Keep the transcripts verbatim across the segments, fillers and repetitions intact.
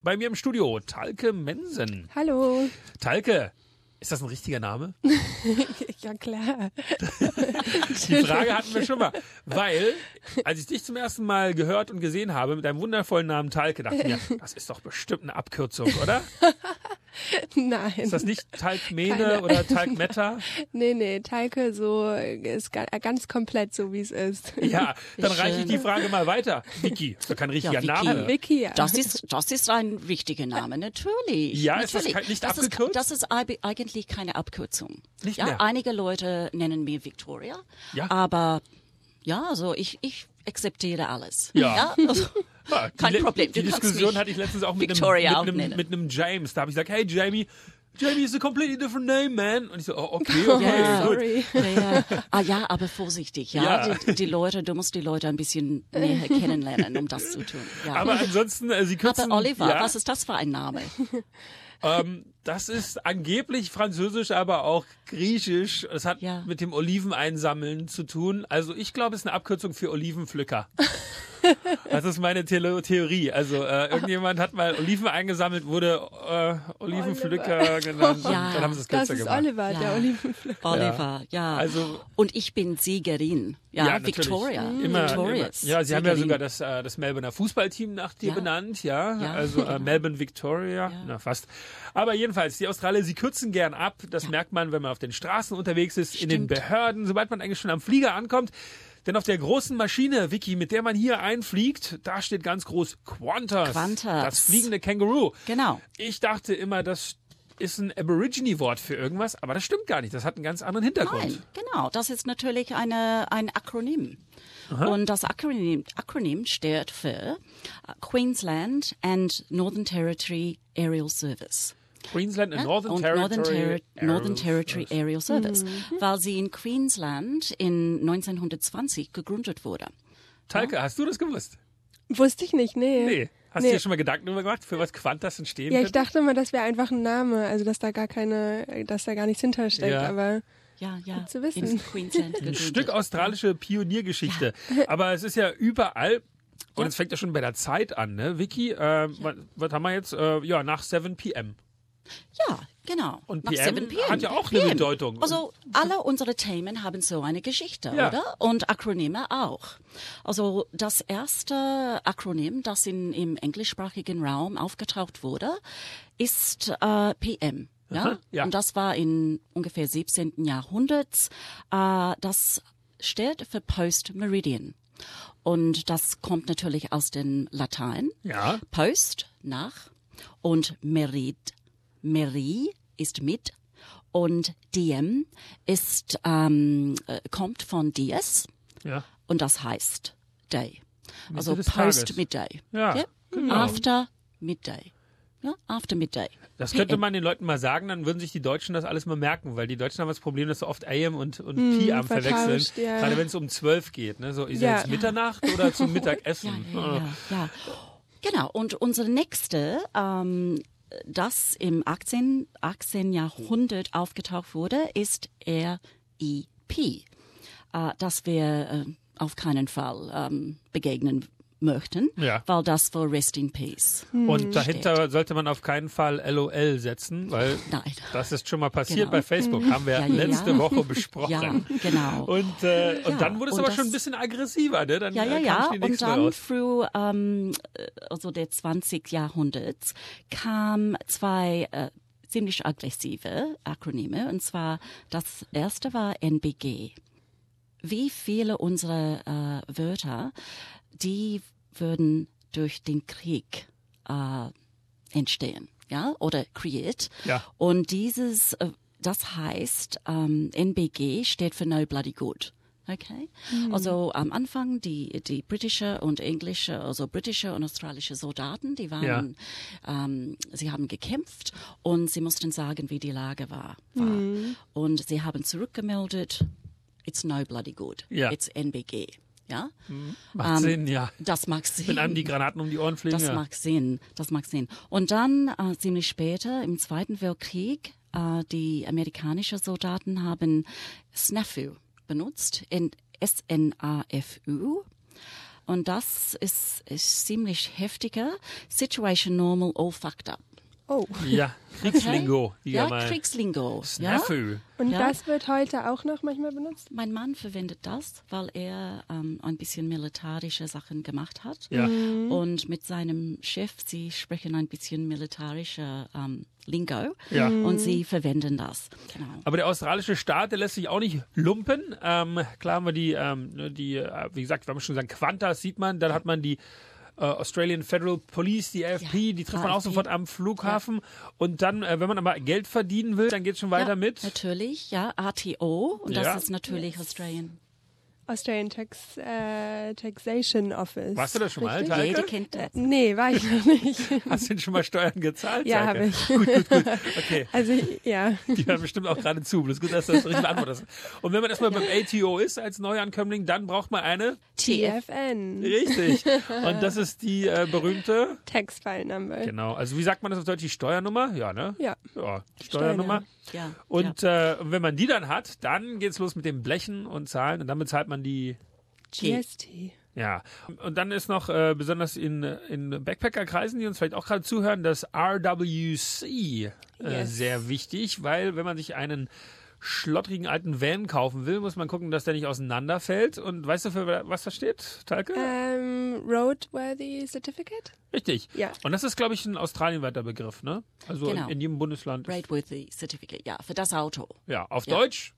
Bei mir im Studio Talke Mensen. Hallo. Talke, ist das ein richtiger Name? Ja, klar. Die Frage hatten wir schon mal, weil, als ich dich zum ersten Mal gehört und gesehen habe mit deinem wundervollen Namen Talke, dachte ich mir, das ist doch bestimmt eine Abkürzung, oder? Nein. Ist das nicht Talkmene Keine. oder Talkmeta? Nee, nee, Talke so ist ga- ganz komplett so, wie es ist. Ja, dann Wie reiche ich schön. die Frage mal weiter. Vicky, ist doch kein richtiger Vicky. Name. Vicky, ja. Das ist, das ist ein richtiger Name, natürlich. Ja, ist das natürlich. kein- nicht das abgekürzt? Ist, das ist eig- eigentlich keine Abkürzung. Nicht ja, mehr? einige Leute nennen mich Victoria, Ja. aber ja, also ich, ich akzeptiere alles. Ja. also, Ja, die kein Le- Problem. Die Du kannst Diskussion mich hatte ich letztens auch mit einem, Victoria mit, auch einem, nennen. mit einem James. Da habe ich gesagt, hey Jamie, Jamie is a completely different name, man. Und ich so, oh, okay, okay, Ja. gut. Sorry. Ja, ja. Ah ja, aber vorsichtig, ja. Ja. Die, die Leute, du musst die Leute ein bisschen näher kennenlernen, um das zu tun. Ja. Aber ansonsten, äh, sie kürzen... Aber Oliver, ja, was ist das für ein Name? ähm, das ist angeblich Französisch, aber auch Griechisch. Das hat Ja. mit dem Oliveneinsammeln zu tun. Also ich glaube, es ist eine Abkürzung für Olivenpflücker. Das ist meine The- Theorie. Also äh, irgendjemand hat mal Oliven eingesammelt, wurde äh, Olivenpflücker genannt. Und Ja. dann haben sie es Das kürzer ist gemacht. Oliver, Ja. der Olivenpflücker. Oliver, ja. Also- Und ich bin Siegerin. Ja, natürlich. Victoria. Immer, Victorious. immer. Ja, sie haben ja Siegerin. sogar das, äh, das Melbourner Fußballteam nach dir Ja. benannt, ja. Ja. Also äh, Melbourne Victoria, na fast. Aber jedenfalls, die Australier, sie kürzen gern ab. Das merkt man, wenn man auf den Straßen unterwegs ist, in den Stimmt. Behörden, sobald man eigentlich schon am Flieger ankommt. Denn auf der großen Maschine, Vicky, mit der man hier einfliegt, da steht ganz groß Qantas. Qantas. Das fliegende Känguru. Genau. Ich dachte immer, das ist ein Aborigine-Wort für irgendwas, aber das stimmt gar nicht. Das hat einen ganz anderen Hintergrund. Nein, genau. Das ist natürlich eine, ein Akronym. Und das Akronym, Akronym steht für uh, Queensland and Northern Territory Aerial Service. Queensland and Ja? Northern Und Territory. Northern, Terri- Northern Aerial Territory Service. Aerial Service, weil sie in Queensland in neunzehnhundertzwanzig gegründet wurde. Talke, hast du das gewusst? Wusste ich nicht, nee. Nee. Hast Nee. du dir schon mal Gedanken darüber gemacht, für was Qantas denn stehen Ja, ich könnte? dachte immer, das wäre einfach ein Name, also dass da gar keine, dass da gar nichts hintersteckt, Ja. aber Ja, ja. zu wissen. In Queensland Ein gegründet. Stück australische Pioniergeschichte. Aber es ist ja überall, und es fängt ja schon bei der Zeit an, ne? Vicky, äh, was, was haben wir jetzt? Äh, ja, nach sieben P M. Ja, genau. Und Nach P M sieben P M. hat ja auch eine P M. Bedeutung. Also alle unsere Themen haben so eine Geschichte, Ja. oder? Und Akronyme auch. Also das erste Akronym, das in, im englischsprachigen Raum aufgetaucht wurde, ist äh, P M. Ja? Aha, ja. Und das war in ungefähr siebzehnten Jahrhunderts. Äh, das steht für Post Meridian. Und das kommt natürlich aus dem Latein. Ja. Post, nach. Und Merid, Meri ist mit. Und Diem ist, ähm, äh, kommt von Dies. Ja. Und das heißt Day. Also des Post Tages. Midday. Ja, genau. After Midday. Ja, after Midday. Das könnte man den Leuten mal sagen, dann würden sich die Deutschen das alles mal merken, weil die Deutschen haben das Problem, dass sie oft A M und, und P M verwechseln. vertauscht, ja. Gerade wenn es um zwölf geht. Ne? So, ist Ja. ja jetzt Mitternacht oder zum Mittagessen? Ja, ja, ja, ja. Genau. Und unsere nächste, ähm, das im achtzehnten. Jahrhundert aufgetaucht wurde, ist R E P. Äh, das wir äh, auf keinen Fall ähm, begegnen möchten, Ja. weil das für Rest in Peace. Und dahinter sollte man auf keinen Fall L O L setzen, weil Nein. das ist schon mal passiert Genau. bei Facebook, haben wir Ja, ja, letzte ja. Woche besprochen. Ja, genau. Und, äh, und Ja, dann wurde es und aber das- schon ein bisschen aggressiver, ne? Dann Ja, ja, äh, kam ja. schon die Und nächste dann raus. früh, ähm, äh, also der zwanzigsten Jahrhunderts, kam zwei äh, ziemlich aggressive Akronyme. Und zwar, das erste war N B G. Wie viele unserer äh, Wörter, die würden durch den Krieg äh, entstehen, ja, oder kreiert. Ja. Und dieses, äh, das heißt, ähm, N B G steht für No Bloody Good. Okay? Also am Anfang die, die britische und englische, also britische und australische Soldaten, die waren, ähm, sie haben gekämpft und sie mussten sagen, wie die Lage war. war. Und sie haben zurückgemeldet, it's no bloody good, Ja. it's N B G. Ja? Macht Ähm, Sinn, ja. Das mag Sinn. Wenn einem die Granaten um die Ohren fliegen. Das ja. mag Sinn, das mag Sinn. Und dann äh, ziemlich später, im Zweiten Weltkrieg, äh, die amerikanischen Soldaten haben Snafu benutzt, in S N A F U. Und das ist, ist ziemlich heftiger. Situation normal, all fucked up. Oh. Ja, Kriegslingo. Okay. Ja, mal. Kriegslingo. Snafu. Ja? Und Ja. das wird heute auch noch manchmal benutzt? Mein Mann verwendet das, weil er ähm, ein bisschen militärische Sachen gemacht hat. Ja. Und mit seinem Chef, sie sprechen ein bisschen militärische ähm, Lingo. Ja. Und sie verwenden das. Genau. Aber der australische Staat, der lässt sich auch nicht lumpen. Ähm, klar haben wir die, ähm, die, äh, wie gesagt, wir haben schon gesagt, Qantas sieht man, dann hat man die äh, Australian Federal Police, die A F P, Ja, die trifft man A F P. auch sofort am Flughafen. Ja. Und dann, äh, wenn man aber Geld verdienen will, dann geht es schon weiter ja, mit. Natürlich, ja, R T O. Und das Ja. ist natürlich Australian. Australian Tax, äh, Taxation Office. Warst du das schon mal, Richtig? Talke? Jeder kennt das. Nee, war ich noch nicht. Hast du denn schon mal Steuern gezahlt? Ja, Talke? habe ich. Gut, gut, gut. Okay. Also, ja. Die hören bestimmt auch gerade zu. Das ist gut, dass du das richtig beantwortest. Und wenn man erstmal beim A T O ist als Neuankömmling, dann braucht man eine. T F N. Richtig. Und das ist die äh, berühmte. Tax File Number. Genau. Also wie sagt man das auf Deutsch? Die Steuernummer? Ja, ne? Ja. Ja, Steuernummer. Ja. Und ja. äh, wenn man die dann hat, dann geht's los mit dem Blechen und Zahlen und dann bezahlt man die. G S T. Ja. Und dann ist noch äh, besonders in, in Backpacker-Kreisen, die uns vielleicht auch gerade zuhören, das R W C äh, Yes. sehr wichtig, weil wenn man sich einen schlottrigen alten Van kaufen will, muss man gucken, dass der nicht auseinanderfällt. Und weißt du, für was das steht, Talke? Ähm, Roadworthy Certificate? Richtig. Ja. Und das ist, glaube ich, ein australienweiter Begriff, ne? Also Genau. in, in jedem Bundesland. Rateworthy Certificate, ja, für das Auto. Ja, auf Ja. Deutsch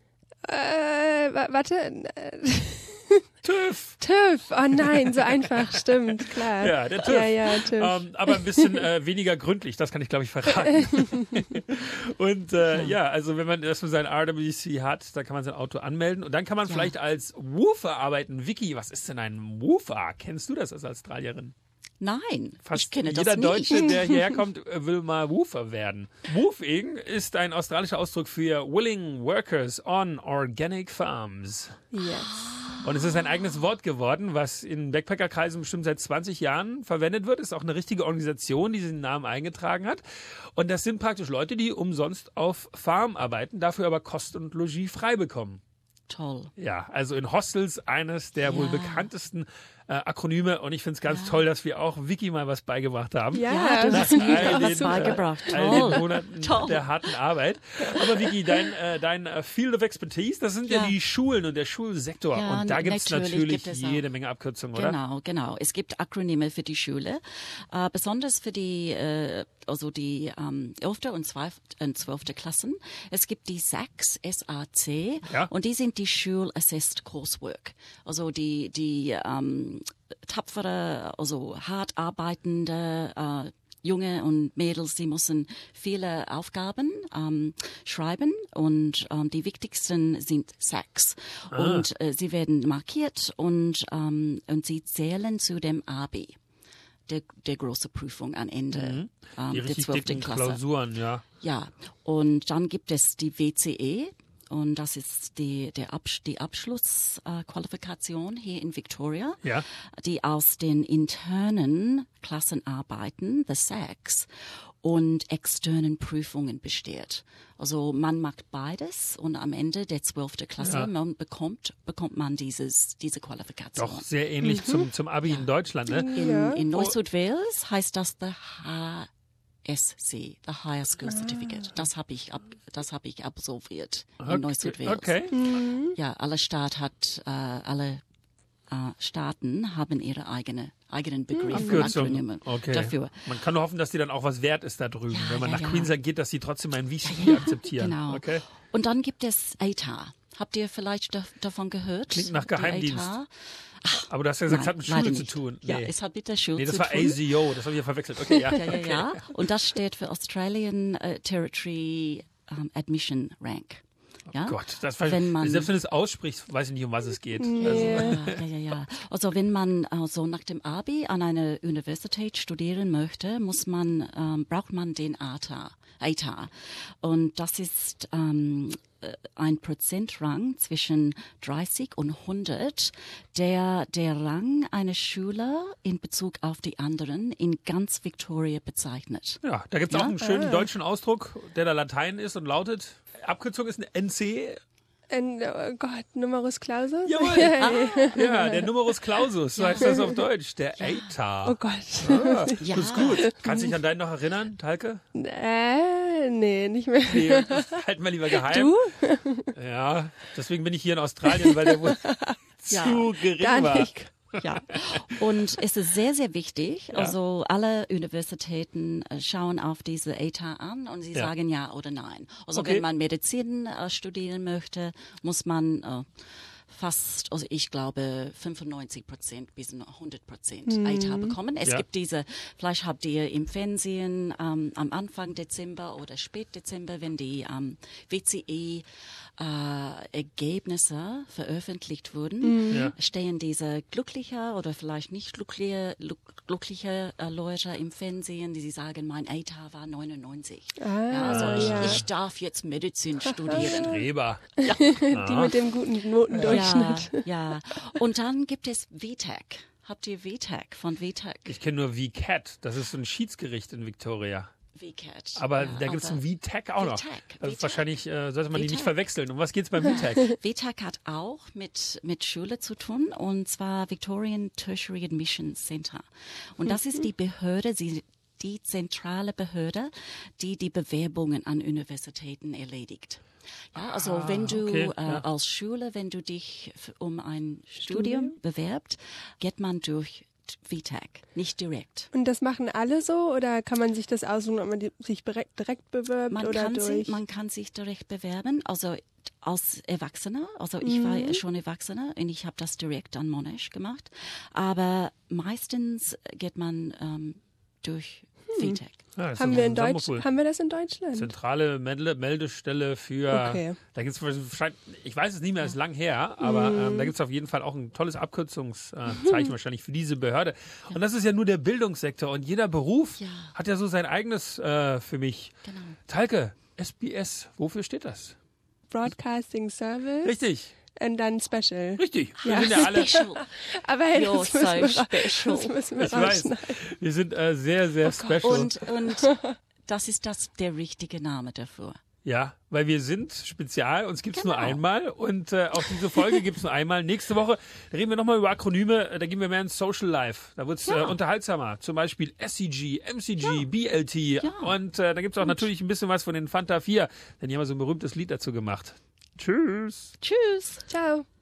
Äh, wa- warte. Äh, TÜV. TÜV. Oh nein, so einfach. Stimmt, klar. Ja, der TÜV. Ja, ja, TÜV. Ähm, aber ein bisschen äh, weniger gründlich, das kann ich, glaube ich, verraten. Und äh, ja, also wenn man erstmal sein R W C hat, dann kann man sein Auto anmelden und dann kann man Ja. vielleicht als Woofer arbeiten. Vicky, was ist denn ein Woofer? Kennst du das als Australierin? Nein, Fast ich kenne jeder das nicht. Deutsche, der hierher kommt, will mal Woofer werden. Woofing ist ein australischer Ausdruck für Willing Workers on Organic Farms. Yes. Und es ist ein eigenes Wort geworden, was in Backpackerkreisen bestimmt seit zwanzig Jahren verwendet wird. Ist auch eine richtige Organisation, die diesen Namen eingetragen hat. Und das sind praktisch Leute, die umsonst auf Farm arbeiten, dafür aber Kost und Logis frei bekommen. Toll. Ja, also in Hostels eines der Ja. wohl bekanntesten äh, Akronyme. Und ich finde es ganz toll, dass wir auch Vicky mal was beigebracht haben. Ja, Ja, du das hast ist mir all was den, beigebracht. All den Toll. Monaten Toll. der harten Arbeit. Aber Vicky, dein, äh, dein äh, Field of Expertise, das sind ja, Ja. die Schulen und der Schulsektor. Ja, und da gibt es natürlich natürlich gibt es auch. jede Menge Abkürzungen, oder? Genau, genau. Es gibt Akronyme für die Schule, äh, besonders für die, äh, also die ähm, elfte und zwölfte Klassen. Es gibt die S A C, S A C, Ja. und die sind die Schul Assessed Coursework. Also die, die ähm, tapfere, also hart arbeitende äh, Junge und Mädels, die müssen viele Aufgaben ähm, schreiben und ähm, die wichtigsten sind sechs. Und äh, sie werden markiert und, ähm, und sie zählen zu dem A B, der, der große Prüfung am Ende Die ähm, der richtig zwölften dicken Klasse. Klausuren, ja. Ja, und dann gibt es die W C E. Und das ist die, der Absch die Abschlussqualifikation äh, hier in Victoria, Ja. die aus den internen Klassenarbeiten, the S A Cs, und externen Prüfungen besteht. Also man macht beides und am Ende der zwölften Klasse Ja. man bekommt, bekommt man dieses, diese Qualifikation. Doch sehr ähnlich zum, zum Abi in Deutschland, ne? In, Ja. in New South Wales heißt das the H S C, the Higher School Certificate. Das habe ich ab, das habe ich absolviert in New South Wales. Okay. Ja, alle Staat hat, äh, alle äh, Staaten haben ihre eigene eigenen Begriff und Abkürzung. Akronyme Okay. dafür. Man kann nur hoffen, dass die dann auch was wert ist da drüben. Ja, Wenn man ja, nach ja. Queensland geht, dass die trotzdem ein V C E akzeptieren. Genau. Okay. Und dann gibt es A T A. Habt ihr vielleicht da, davon gehört? Klingt nach Die Geheimdienst. A T A? Aber du hast ja gesagt, es hat mit Nein, Schule leider zu nicht. tun. Ja, Nee. es hat mit der Schule Nee, das zu war tun. A S I O, das habe ich ja verwechselt. Okay, ja. Ja, ja, okay. ja. Und das steht für Australian äh, Territory um, Admission Rank. Ja? Gott, das Wenn man- selbst wenn du es aussprichst, weiß ich nicht, um was es geht. Also, Ja, ja, ja, ja. Also wenn man also nach dem Abi an einer Universität studieren möchte, muss man ähm, braucht man den A T A. A T A. Und das ist ähm, äh, ein Prozentrang zwischen dreißig und hundert, der der Rang einer Schüler in Bezug auf die anderen in ganz Victoria bezeichnet. ja, da gibt es Ja? auch einen schönen deutschen Ausdruck, der da Latein ist und lautet, Abkürzung ist ein N C. Ein, oh Gott, Numerus Clausus? Jawohl. Ah. Ja, der Numerus Clausus, so heißt das auf Deutsch. Der A T A. Oh Gott. Ah, Ja. das ist gut. Kannst du dich an deinen noch erinnern, Talke? Äh, nee, nicht mehr. Nee, das halten wir lieber geheim. Du? Ja, deswegen bin ich hier in Australien, weil der wohl Ja, zu gering Gar war. nicht. Ja, und es ist sehr, sehr wichtig. Also alle Universitäten äh, schauen auf diese A T A an und sie Ja. sagen ja oder nein. Also Okay. wenn man Medizin äh, studieren möchte, muss man äh, fast, also ich glaube fünfundneunzig Prozent bis hundert Prozent A T A bekommen. Es Ja. gibt diese, vielleicht habt ihr im Fernsehen ähm, am Anfang Dezember oder Spätdezember, wenn die ähm, W C E äh, Ergebnisse veröffentlicht wurden, Ja. stehen diese glückliche oder vielleicht nicht glückliche, glückliche äh, Leute im Fernsehen, die sie sagen, mein A T A war neunundneunzig. Ah, ja, also ich, ja. ich darf jetzt Medizin studieren. Streber. Die mit dem guten Notendurchschnitt. Ja, ja. Und dann gibt es V TAC. Habt ihr V TAC von V TAC? Ich kenne nur V C A T. Das ist so ein Schiedsgericht in Victoria. V CAT. Aber ja, da gibt es aber ein V TAC auch noch. V TAC, Das V ist wahrscheinlich, äh, sollte man die nicht V TAC. verwechseln. Um was geht's beim V TAC? V TAC hat auch mit, mit Schule zu tun, und zwar Victorian Tertiary Admission Center. Und das ist die Behörde, sie, die zentrale Behörde, die die Bewerbungen an Universitäten erledigt. Ja, also Ah, wenn du okay, äh, ja. als Schule, wenn du dich f- um ein Studium bewerbt, geht man durch V TAC, nicht direkt. Und das machen alle so oder kann man sich das aussuchen, ob man die, sich direkt, direkt bewirbt Man oder kann, durch? sich, man kann sich direkt bewerben, also als Erwachsener. Also ich war ja schon Erwachsener und ich habe das direkt an Monash gemacht. Aber meistens geht man ähm, durch V TAC. Ja, das ist haben doch wir in Deutsch, Sommerpool. haben wir das in Deutschland? Zentrale Melde Meldestelle für, Okay. da gibt es wahrscheinlich, ich weiß es nicht mehr, ist lang her, aber ähm, da gibt es auf jeden Fall auch ein tolles Abkürzungszeichen wahrscheinlich für diese Behörde. Und das ist ja nur der Bildungssektor und jeder Beruf Ja. hat ja so sein eigenes äh, für mich. Genau. Talke, S B S, wofür steht das? Broadcasting Service Richtig, und dann Special. richtig. Wir Ja. sind ja alle, Special. Aber hey, You're das, müssen wir, so ra- special. das müssen wir ich weiß, rausschneiden. wir sind äh, sehr, sehr special. Und, und das ist das der richtige Name dafür. Ja, weil wir sind spezial, uns gibt's nur Genau. einmal und äh, auch diese Folge gibt's nur einmal. Nächste Woche da reden wir nochmal über Akronyme, äh, da gehen wir mehr ins Social Life. Da wird's äh, Ja. unterhaltsamer. Zum Beispiel S C G, M C G, B L T Ja. und äh, da gibt's auch natürlich ein bisschen was von den Fanta vier, denn die haben ja so ein berühmtes Lied dazu gemacht. Tschüss. Tschüss. Ciao.